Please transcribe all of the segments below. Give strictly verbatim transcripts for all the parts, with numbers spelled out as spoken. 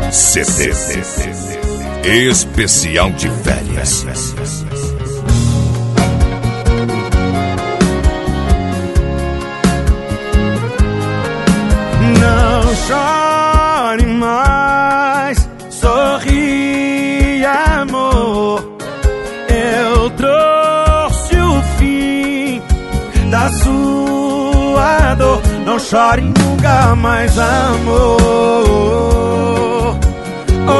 C D Especial de Férias. Não chore mais, sorri, amor. Eu trouxe o fim da sua dor. Não chore nunca mais, amor. Oh,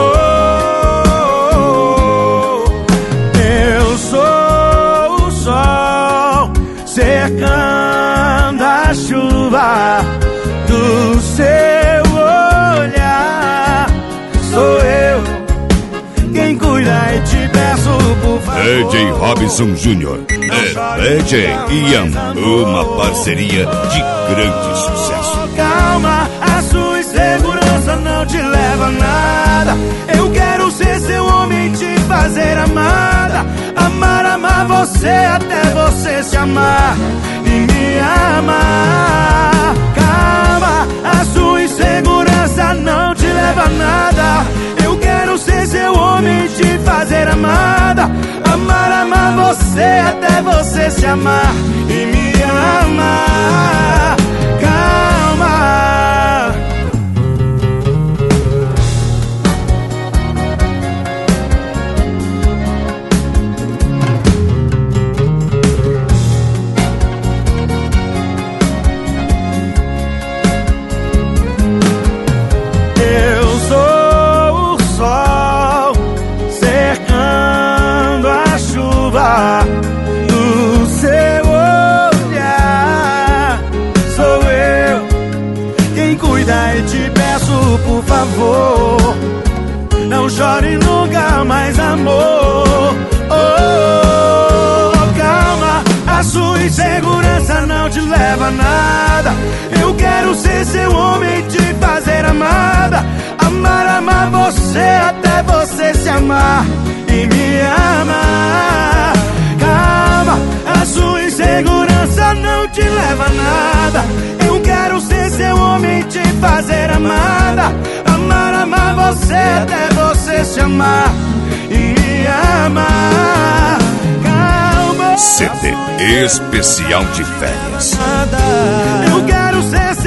eu sou o sol cercando a chuva do seu olhar. Sou eu quem cuida e te peço por favor. D J Robson Júnior é D J Ian, uma parceria de grande sucesso. Calma, a sua insegurança não te leva a nada. Eu quero ser seu homem, te fazer amada. Amar, amar você até você se amar e me amar. Calma, a sua insegurança não te leva a nada. Eu quero ser seu homem, te fazer amada. Amar, amar você até você se amar e me amar. Calma. Eu sou o sol cercando a chuva do seu olhar. Sou eu quem cuida e te peço por favor. Não chore nunca mais, amor. Oh, calma, a sua insegurança não te leva a nada. Eu quero ser seu homem, te fazer amada. Amar, amar você até você se amar e me amar. Calma, a sua insegurança não te leva a nada. Eu quero ser seu homem, te fazer amada. Amar, amar você até você se amar e me amar. Calma, C D Especial de Férias. eu quero ser